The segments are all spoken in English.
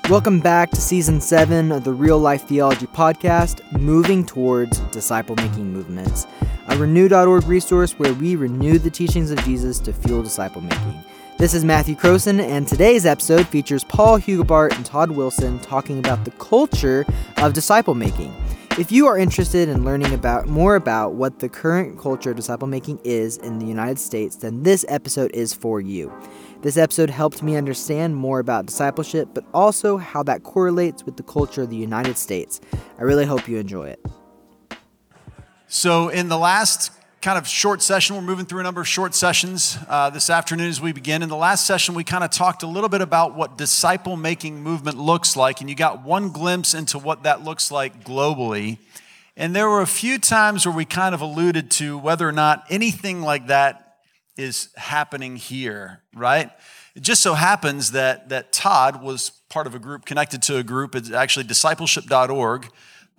Welcome back to Season 7 of the Real Life Theology Podcast, Moving Towards Disciple-Making Movements, a renew.org resource where we renew the teachings of Jesus to fuel disciple-making. This is Matthew Croson, and today's episode features Paul Hugelbart and Todd Wilson talking about the culture of disciple-making. If you are interested in learning more about what the current culture of disciple-making is in the United States, then this episode is for you. This episode helped me understand more about discipleship, but also how that correlates with the culture of the United States. I really hope you enjoy it. So in the last kind of short session, we're moving through a number of short sessions this afternoon as we begin. In the last session, we kind of talked a little bit about what disciple-making movement looks like, and you got one glimpse into what that looks like globally. And there were a few times where we kind of alluded to whether or not anything like that is happening here, right? It just so happens that Todd was part of a group, connected to a group, it's actually discipleship.org,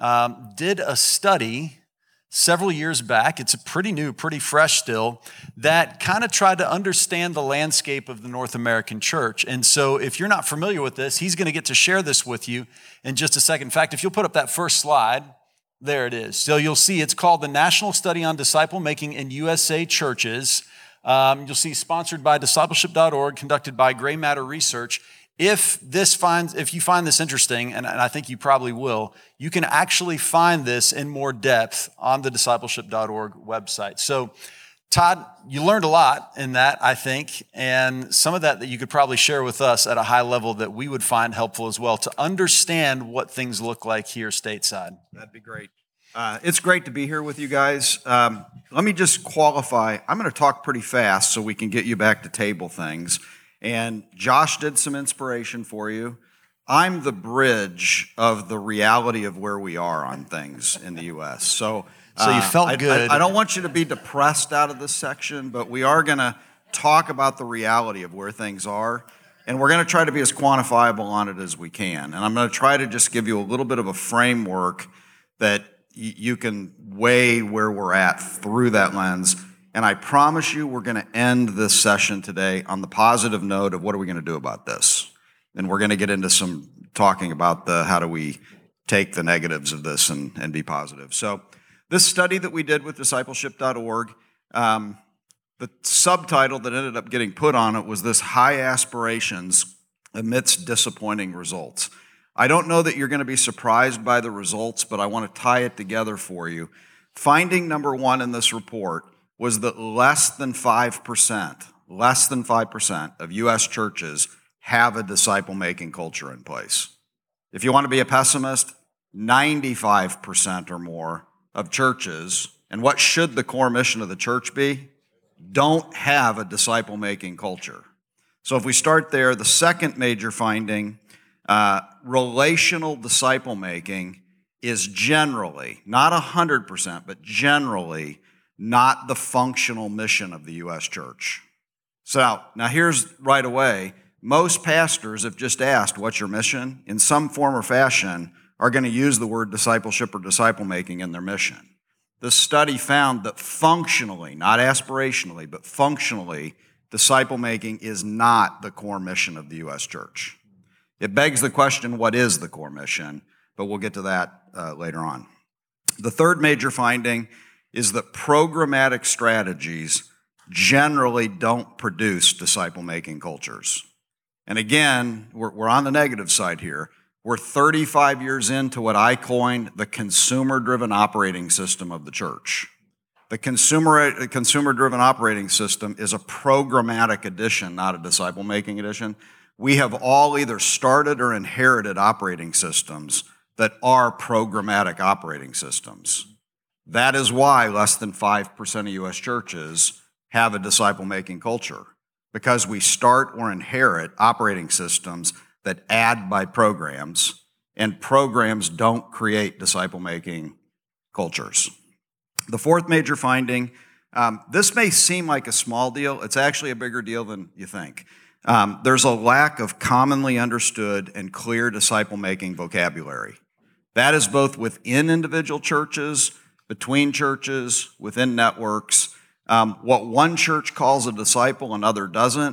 did a study several years back. It's a pretty new, pretty fresh still, that kind of tried to understand the landscape of the North American church. And so if you're not familiar with this, he's going to get to share this with you in just a second. In fact, if you'll put up that first slide, there it is. So you'll see it's called the National Study on Disciple Making in USA Churches. You'll see sponsored by discipleship.org, conducted by Gray Matter Research. If you find this interesting, and I think you probably will, you can actually find this in more depth on the discipleship.org website. So, Todd, you learned a lot in that, I think, and some of that you could probably share with us at a high level that we would find helpful as well to understand what things look like here stateside. That'd be great. It's great to be here with you guys. Let me just qualify. I'm going to talk pretty fast so we can get you back to table things. And Josh did some inspiration for you. I'm the bridge of the reality of where we are on things in the U.S. So you felt good. I don't want you to be depressed out of this section, but we are going to talk about the reality of where things are. And we're going to try to be as quantifiable on it as we can. And I'm going to try to just give you a little bit of a framework that you can weigh where we're at through that lens. And I promise you we're going to end this session today on the positive note of what are we going to do about this. And we're going to get into some talking about how do we take the negatives of this and be positive. So this study that we did with discipleship.org, the subtitle that ended up getting put on it was this: High Aspirations Amidst Disappointing Results. I don't know that you're going to be surprised by the results, but I want to tie it together for you. Finding number one in this report was that less than 5% of U.S. churches have a disciple-making culture in place. If you want to be a pessimist, 95% or more of churches, and what should the core mission of the church be? Don't have a disciple-making culture. So if we start there, the second major finding, relational disciple-making is generally, not 100%, but generally not the functional mission of the U.S. church. So now here's right away, most pastors, if just asked, what's your mission? In some form or fashion, are going to use the word discipleship or disciple-making in their mission. This study found that functionally, not aspirationally, but functionally, disciple-making is not the core mission of the U.S. church. It begs the question, what is the core mission? But we'll get to that later on. The third major finding is that programmatic strategies generally don't produce disciple-making cultures. And again, we're on the negative side here. We're 35 years into what I coined the consumer-driven operating system of the church. The consumer-driven operating system is a programmatic addition, not a disciple-making addition. We have all either started or inherited operating systems that are programmatic operating systems. That is why less than 5% of U.S. churches have a disciple-making culture, because we start or inherit operating systems that add by programs, and programs don't create disciple-making cultures. The fourth major finding, this may seem like a small deal. It's actually a bigger deal than you think. There's a lack of commonly understood and clear disciple-making vocabulary. That is both within individual churches, between churches, within networks. What one church calls a disciple, another doesn't.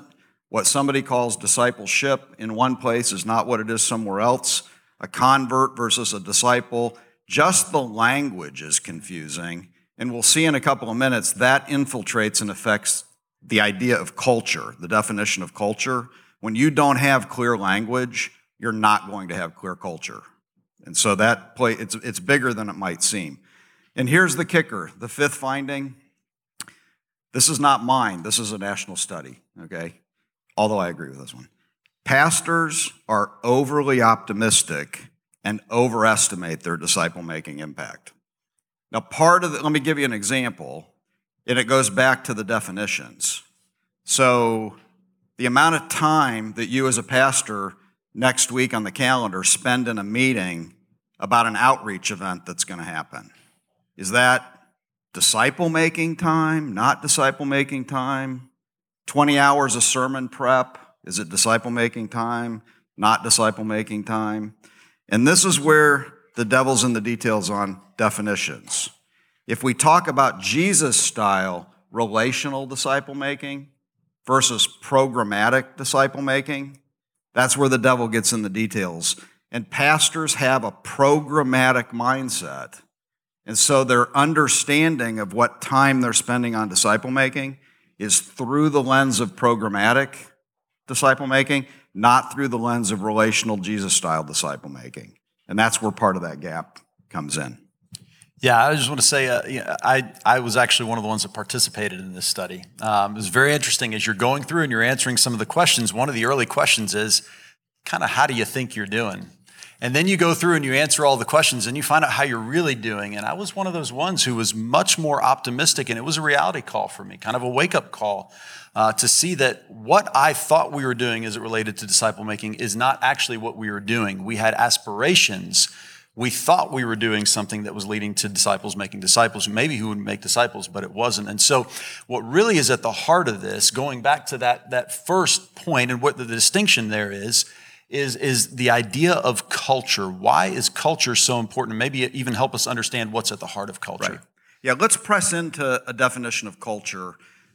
What somebody calls discipleship in one place is not what it is somewhere else. A convert versus a disciple, just the language is confusing. And we'll see in a couple of minutes that infiltrates and affects the idea of culture, the definition of culture. When you don't have clear language, you're not going to have clear culture. And so it's bigger than it might seem. And here's the kicker, the fifth finding. This is not mine. This is a national study, okay? Although I agree with this one. Pastors are overly optimistic and overestimate their disciple-making impact. Now, let me give you an example, and it goes back to the definitions. So the amount of time that you as a pastor next week on the calendar spend in a meeting about an outreach event that's going to happen, is that disciple-making time, not disciple-making time? 20 hours of sermon prep, is it disciple-making time, not disciple-making time? And this is where the devil's in the details on definitions. If we talk about Jesus-style relational disciple-making versus programmatic disciple-making, that's where the devil gets in the details. And pastors have a programmatic mindset. And so their understanding of what time they're spending on disciple-making is through the lens of programmatic disciple-making, not through the lens of relational Jesus-style disciple-making. And that's where part of that gap comes in. Yeah, I just want to say, I was actually one of the ones that participated in this study. It was very interesting. As you're going through and you're answering some of the questions, one of the early questions is kind of, how do you think you're doing? And then you go through and you answer all the questions and you find out how you're really doing. And I was one of those ones who was much more optimistic, and it was a reality call for me, kind of a wake-up call to see that what I thought we were doing as it related to disciple making is not actually what we were doing. We had aspirations. We thought we were doing something that was leading to disciples making disciples, maybe who would make disciples, but it wasn't. And so what really is at the heart of this, going back to that first point and what the distinction there is the idea of culture. Why is culture so important? Maybe even help us understand what's at the heart of culture. Right. Yeah, let's press into a definition of culture.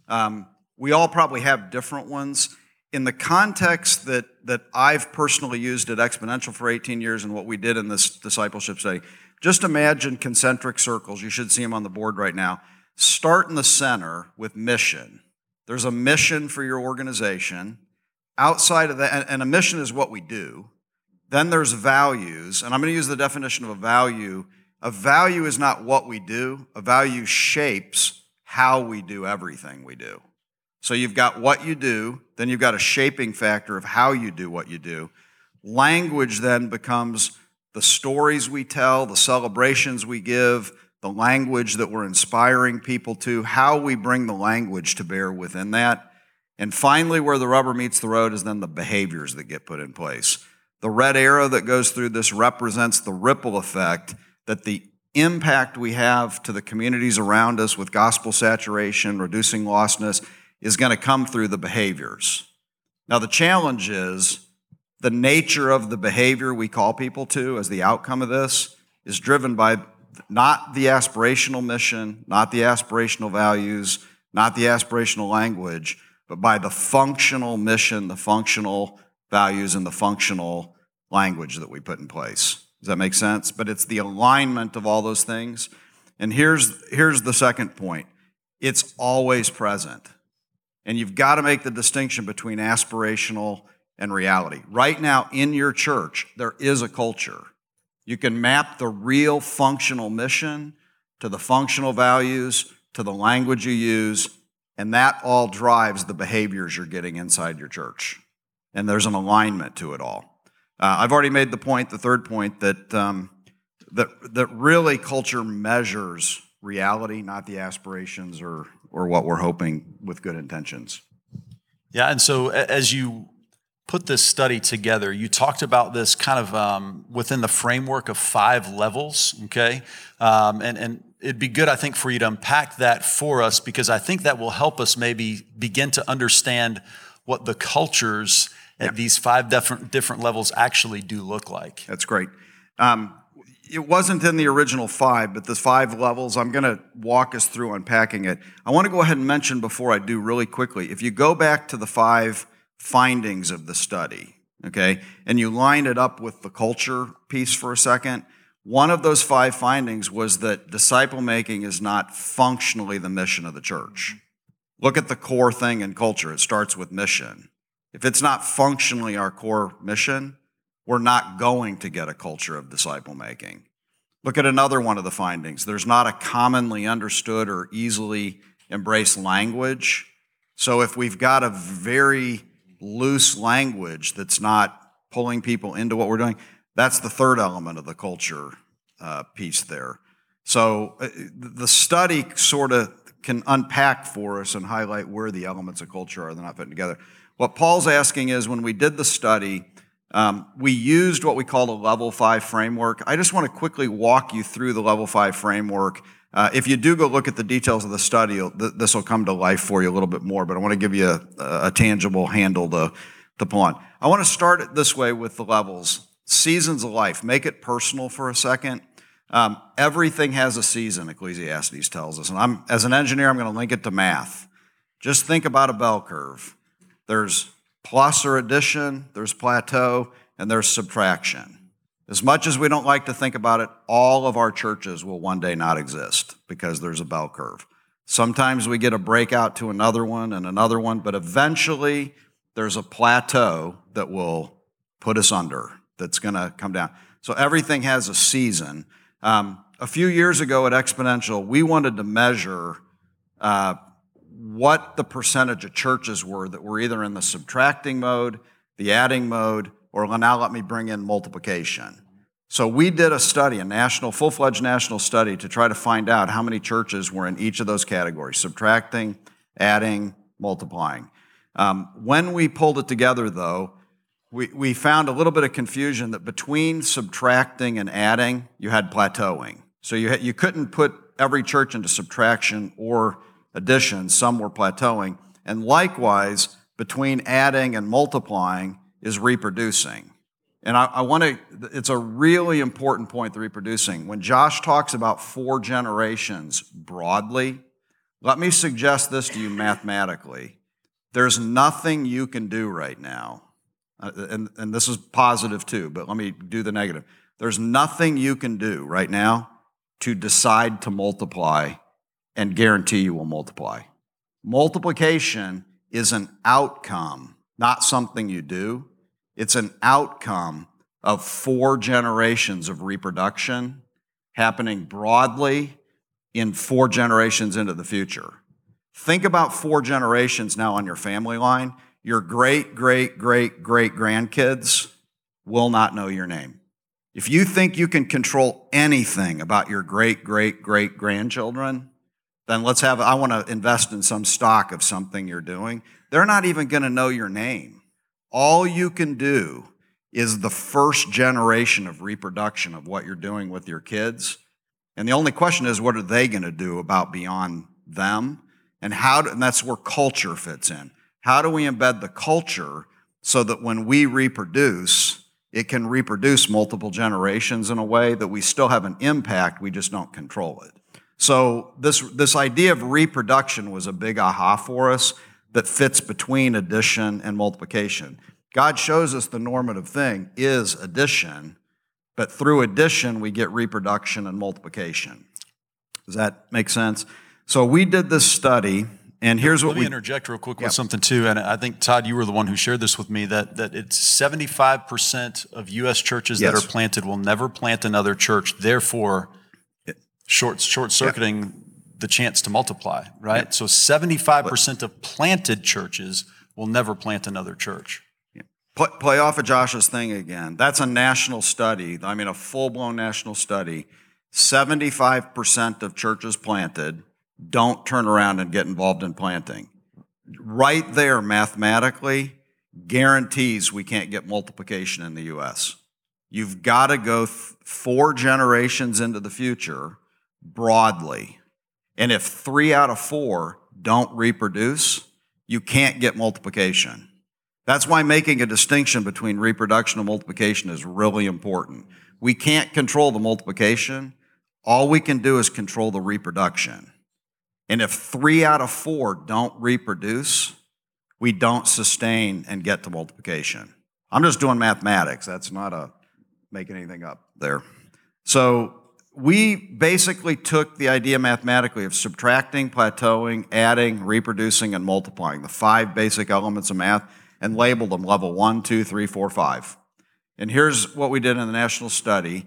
We all probably have different ones. In the context that I've personally used at Exponential for 18 years and what we did in this discipleship study, just imagine concentric circles. You should see them on the board right now. Start in the center with mission. There's a mission for your organization. Outside of that, and a mission is what we do. Then there's values, and I'm going to use the definition of a value. A value is not what we do. A value shapes how we do everything we do. So you've got what you do, then you've got a shaping factor of how you do what you do. Language then becomes the stories we tell, the celebrations we give, the language that we're inspiring people to, how we bring the language to bear within that. And finally, where the rubber meets the road is then the behaviors that get put in place. The red arrow that goes through this represents the ripple effect that the impact we have to the communities around us with gospel saturation, reducing lostness, is going to come through the behaviors. Now, the challenge is the nature of the behavior we call people to as the outcome of this is driven by not the aspirational mission, not the aspirational values, not the aspirational language, but by the functional mission, the functional values, and the functional language that we put in place. Does that make sense? But it's the alignment of all those things. And here's the second point. It's always present. And you've got to make the distinction between aspirational and reality. Right now in your church, there is a culture. You can map the real functional mission to the functional values, to the language you use, and that all drives the behaviors you're getting inside your church. And there's an alignment to it all. I've already made the point, the third point, that really culture measures reality, not the aspirations or what we're hoping with good intentions. Yeah, and so as you put this study together, you talked about this kind of within the framework of 5 levels, okay? And it'd be good, I think, for you to unpack that for us, because I think that will help us maybe begin to understand what the cultures at these 5 different levels actually do look like. That's great. It wasn't in the original 5, but the 5 levels, I'm going to walk us through unpacking it. I want to go ahead and mention before I do really quickly, if you go back to the 5 findings of the study, okay, and you line it up with the culture piece for a second, one of those 5 findings was that disciple making is not functionally the mission of the church. Look at the core thing in culture. It starts with mission. If it's not functionally our core mission, we're not going to get a culture of disciple making. Look at another one of the findings. There's not a commonly understood or easily embraced language. So if we've got a very loose language that's not pulling people into what we're doing, that's the third element of the culture piece there. So the study sort of can unpack for us and highlight where the elements of culture are. They're not putting together. What Paul's asking is, when we did the study, we used what we call the Level 5 framework. I just want to quickly walk you through the Level 5 framework. If you do go look at the details of the study, this will come to life for you a little bit more, but I want to give you a tangible handle to pull on. I want to start it this way with the levels. Seasons of life. Make it personal for a second. Everything has a season, Ecclesiastes tells us. And as an engineer, I'm going to link it to math. Just think about a bell curve. There's plus or addition, there's plateau, and there's subtraction. As much as we don't like to think about it, all of our churches will one day not exist because there's a bell curve. Sometimes we get a breakout to another one, but eventually there's a plateau that will put us under, that's going to come down. So everything has a season. A few years ago at Exponential, we wanted to measure what the percentage of churches were that were either in the subtracting mode, the adding mode, or now let me bring in multiplication. So we did a study, full-fledged national study, to try to find out how many churches were in each of those categories: subtracting, adding, multiplying. When we pulled it together, though, we found a little bit of confusion that between subtracting and adding, you had plateauing. So you couldn't put every church into subtraction or addition. Some were plateauing. And likewise, between adding and multiplying is reproducing. And it's a really important point, the reproducing. When Josh talks about 4 generations broadly, let me suggest this to you mathematically. There's nothing you can do right now, and this is positive too, but let me do the negative. There's nothing you can do right now to decide to multiply and guarantee you will multiply. Multiplication is an outcome, not something you do. It's an outcome of 4 generations of reproduction happening broadly in 4 generations into the future. Think about 4 generations now on your family line. Your great-great-great-great-grandkids will not know your name. If you think you can control anything about your great-great-great-grandchildren, then I want to invest in some stock of something you're doing. They're not even going to know your name. All you can do is the first generation of reproduction of what you're doing with your kids. And the only question is, what are they going to do about beyond them? And that's where culture fits in. How do we embed the culture so that when we reproduce, it can reproduce multiple generations in a way that we still have an impact, we just don't control it. So this idea of reproduction was a big aha for us that fits between addition and multiplication. God shows us the normative thing is addition, but through addition we get reproduction and multiplication. Does that make sense? So we did this study, and here's what Let me interject real quick with something too, and I think, Todd, you were the one who shared this with me, that it's 75% of U.S. churches that are planted will never plant another church, therefore short-circuiting the chance to multiply, right? So 75% of planted churches will never plant another church. Play off of Josh's thing again. That's a national study, a full-blown national study. 75% of churches planted don't turn around and get involved in planting. Right there, mathematically, guarantees we can't get multiplication in the U.S. You've got to go 4 generations into the future broadly. And if 3 out of 4 don't reproduce, you can't get multiplication. That's why making a distinction between reproduction and multiplication is really important. We can't control the multiplication. All we can do is control the reproduction. And if 3 out of 4 don't reproduce, we don't sustain and get to multiplication. I'm just doing mathematics. That's not making anything up there. So we basically took the idea mathematically of subtracting, plateauing, adding, reproducing, and multiplying, the 5 basic elements of math, and labeled them level 1, 2, 3, 4, 5. And here's what we did in the national study.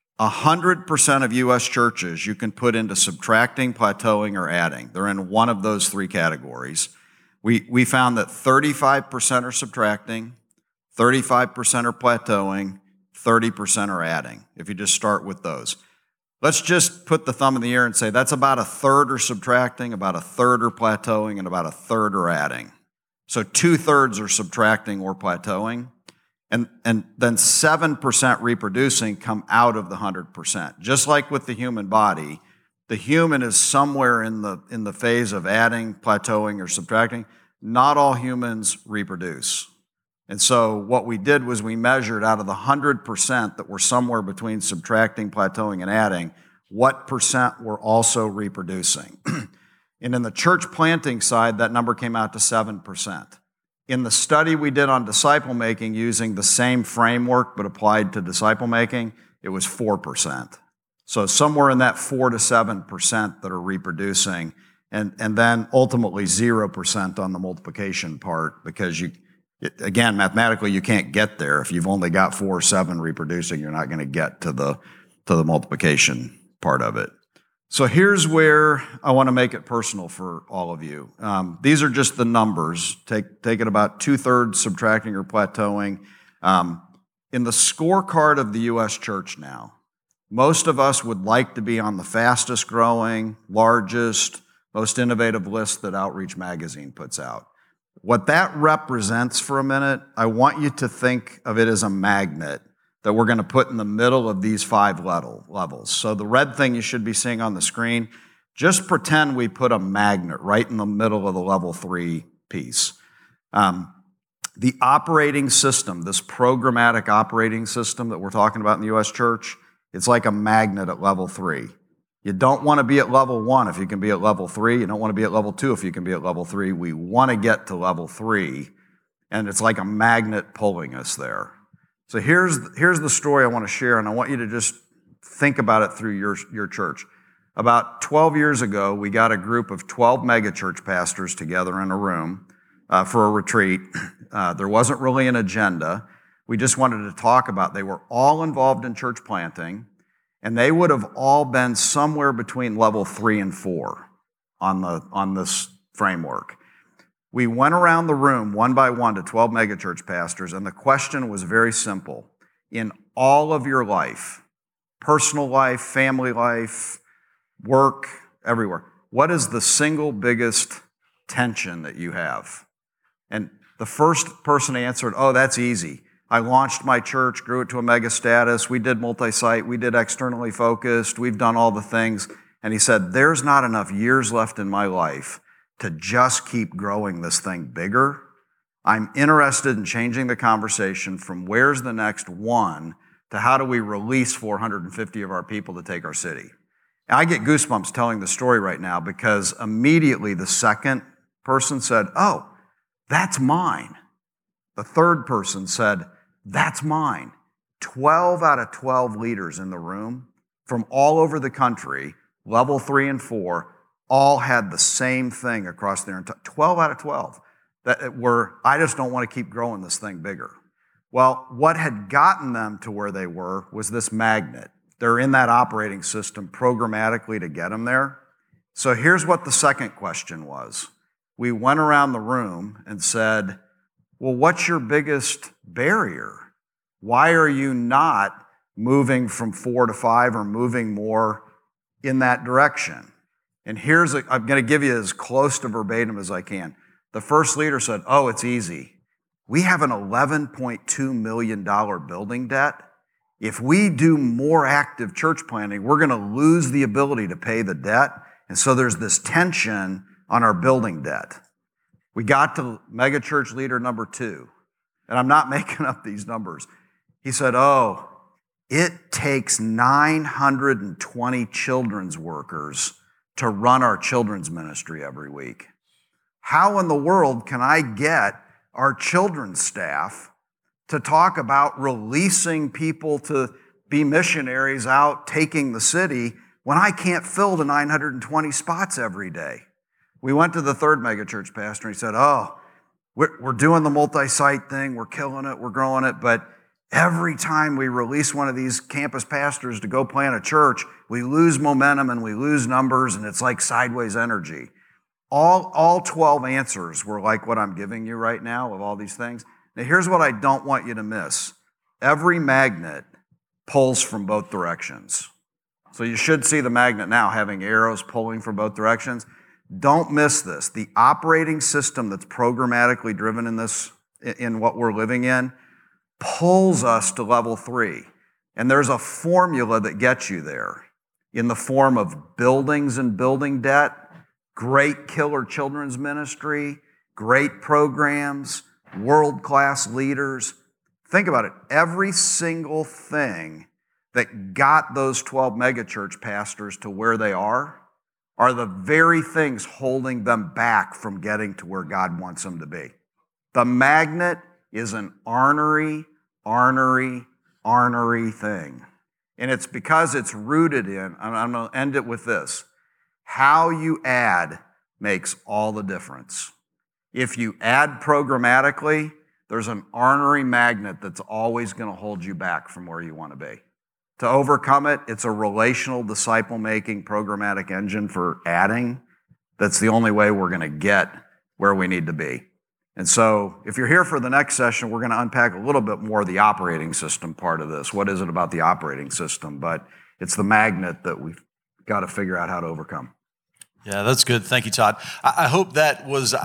100% of U.S. churches you can put into subtracting, plateauing, or adding. They're in one of those 3 categories. We found that 35% are subtracting, 35% are plateauing, 30% are adding, if you just start with those. Let's just put the thumb in the air and say that's about a third are subtracting, about a third are plateauing, and about a third are adding. So 2/3 are subtracting or plateauing, and then 7% reproducing come out of the 100%. Just like with the human body, the human is somewhere in the phase of adding, plateauing, or subtracting. Not all humans reproduce. And so what we did was we measured out of the 100% that were somewhere between subtracting, plateauing, and adding, what percent were also reproducing. And in the church planting side, that number came out to 7%. In the study we did on disciple making using the same framework but applied to disciple making, it was 4%. So somewhere in that 4 to 7% that are reproducing, and then ultimately 0% on the multiplication part, because again, mathematically you can't get there. If you've only got 4 or 7 reproducing, you're not going to get to the multiplication part of it. So here's where I want to make it personal for all of you. These are just the numbers. Take it about 2/3 subtracting or plateauing. In the scorecard of the U.S. church now, most of us would like to be on the fastest growing, largest, most innovative list that Outreach Magazine puts out. What that represents for a minute, I want you to think of it as a magnet that we're going to put in the middle of these 5 levels. So the red thing you should be seeing on the screen, just pretend we put a magnet right in the middle of the level 3 piece. The operating system, this programmatic operating system that we're talking about in the U.S. church, it's like a magnet at level 3. You don't want to be at level 1 if you can be at level 3. You don't want to be at level 2 if you can be at level 3. We want to get to level 3, and it's like a magnet pulling us there. So here's the story I want to share, and I want you to just think about it through your church. About 12 years ago, we got a group of 12 megachurch pastors together in a room for a retreat. There wasn't really an agenda. We just wanted to talk about, they were all involved in church planting, and they would have all been somewhere between level 3 and 4 on this framework. We went around the room one by one to 12 megachurch pastors, and the question was very simple. In all of your life, personal life, family life, work, everywhere, what is the single biggest tension that you have? And the first person answered, oh, that's easy. I launched my church, grew it to a mega status. We did multi-site. We did externally focused. We've done all the things. And he said, there's not enough years left in my life to just keep growing this thing bigger. I'm interested in changing the conversation from where's the next one to how do we release 450 of our people to take our city. And I get goosebumps telling the story right now because immediately the second person said, oh, that's mine. The third person said, that's mine. 12 out of 12 leaders in the room from all over the country, level 3 and 4, all had the same thing across their entire, 12 out of 12, that were, I just don't want to keep growing this thing bigger. Well, what had gotten them to where they were was this magnet. They're in that operating system programmatically to get them there. So here's what the second question was. We went around the room and said, well, what's your biggest barrier? Why are you not moving from 4 to 5 or moving more in that direction? And I'm going to give you as close to verbatim as I can. The first leader said, oh, it's easy. We have an $11.2 million building debt. If we do more active church planting, we're going to lose the ability to pay the debt. And so there's this tension on our building debt. We got to megachurch leader number 2, and I'm not making up these numbers. He said, oh, it takes 920 children's workers to run our children's ministry every week. How in the world can I get our children's staff to talk about releasing people to be missionaries out taking the city when I can't fill the 920 spots every day? We went to the third megachurch pastor and he said, we're doing the multi-site thing, we're killing it, we're growing it, but every time we release one of these campus pastors to go plant a church, we lose momentum and we lose numbers, and it's like sideways energy. All 12 answers were like what I'm giving you right now of all these things. Now here's what I don't want you to miss. Every magnet pulls from both directions. So you should see the magnet now having arrows pulling from both directions. Don't miss this. The operating system that's programmatically driven in what we're living in, pulls us to level 3. And there's a formula that gets you there in the form of buildings and building debt, great killer children's ministry, great programs, world-class leaders. Think about it. Every single thing that got those 12 megachurch pastors to where they are the very things holding them back from getting to where God wants them to be. The magnet is an ornery thing. And it's because it's rooted in, I'm going to end it with this, how you add makes all the difference. If you add programmatically, there's an ornery magnet that's always going to hold you back from where you want to be. To overcome it, it's a relational, disciple-making, programmatic engine for adding. That's the only way we're going to get where we need to be. And so if you're here for the next session, we're going to unpack a little bit more of the operating system part of this. What is it about the operating system? But it's the magnet that we've got to figure out how to overcome. Yeah, that's good. Thank you, Todd. I hope that was,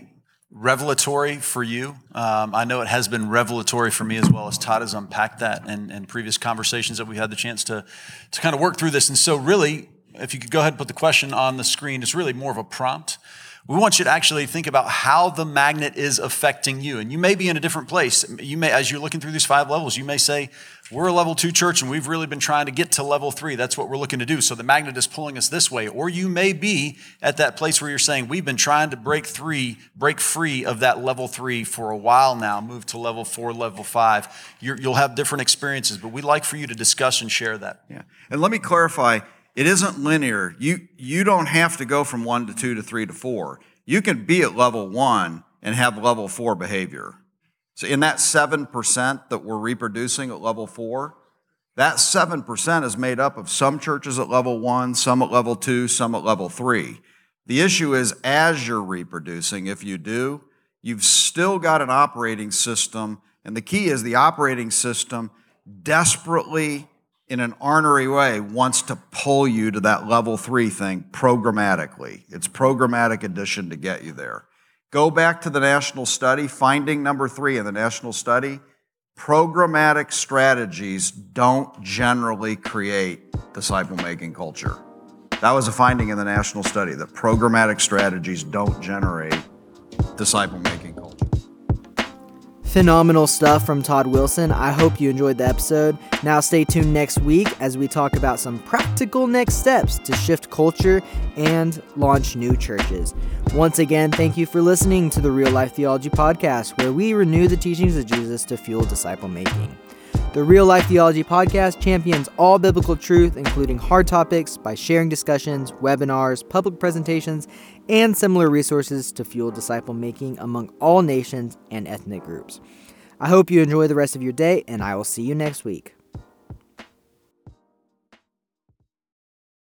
revelatory for you. I know it has been revelatory for me as well, as Todd has unpacked that in previous conversations that we had the chance to kind of work through this. And so really, if you could go ahead and put the question on the screen, it's really more of a prompt. We want you to actually think about how the magnet is affecting you. And you may be in a different place. You may, as you're looking through these 5 levels, you may say, we're a level 2 church and we've really been trying to get to level 3. That's what we're looking to do. So the magnet is pulling us this way. Or you may be at that place where you're saying, we've been trying to break free of that level 3 for a while now, move to level 4, level 5. You'll have different experiences, but we'd like for you to discuss and share that. Yeah. And let me clarify, it isn't linear. You don't have to go from 1 to 2 to 3 to 4. You can be at level 1 and have level 4 behavior. So in that 7% that we're reproducing at level 4, that 7% is made up of some churches at level 1, some at level 2, some at level 3. The issue is, as you're reproducing, if you do, you've still got an operating system, and the key is the operating system desperately, in an ornery way, wants to pull you to that level 3 thing programmatically. It's programmatic addition to get you there. Go back to the national study, finding number 3 in the national study. Programmatic strategies don't generally create disciple-making culture. That was a finding in the national study, that programmatic strategies don't generate disciple-making culture. Phenomenal stuff from Todd Wilson. I hope you enjoyed the episode. Now stay tuned next week as we talk about some practical next steps to shift culture and launch new churches. Once again, thank you for listening to the Real Life Theology Podcast, where we renew the teachings of Jesus to fuel disciple making. The Real Life Theology Podcast champions all biblical truth, including hard topics, by sharing discussions, webinars, public presentations, and similar resources to fuel disciple making among all nations and ethnic groups. I hope you enjoy the rest of your day, and I will see you next week.